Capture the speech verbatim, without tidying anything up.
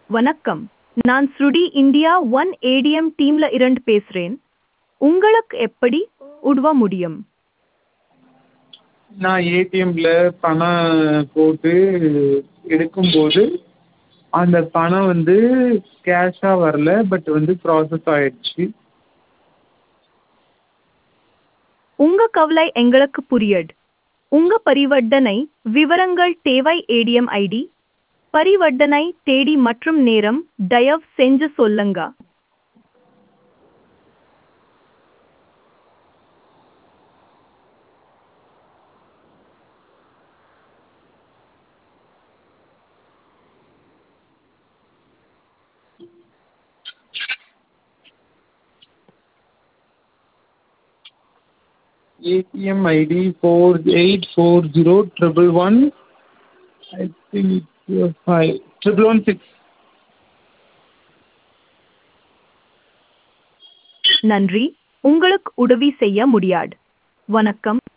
வணக்கம். நான் ஸ்ருடி India one ATM டீம்ல இருந்து பேசுறேன். உங்களுக்கு எப்படி உதவ முடியும்? நான் ஏடிஎம்ல பணம் போட்டு எடுக்கும்போது அந்த பணம் வந்து கேஷாக வரல, பட் வந்து ப்ராசஸ் ஆயிடுச்சு. உங்க கவலை எங்களுக்கு புரியுது. உங்க பரிவர்த்தனை விவரங்கள் தேவை. ஏடிஎம் ஐடி, பரிவர்த்தனை தேதி மற்றும் நேரம் தயவு செஞ்சு சொல்லுங்க. ATM ID four eight four zero triple one I think five triple one six. நன்றி. உங்களுக்கு உதவி செய்ய முடியாது. வணக்கம்.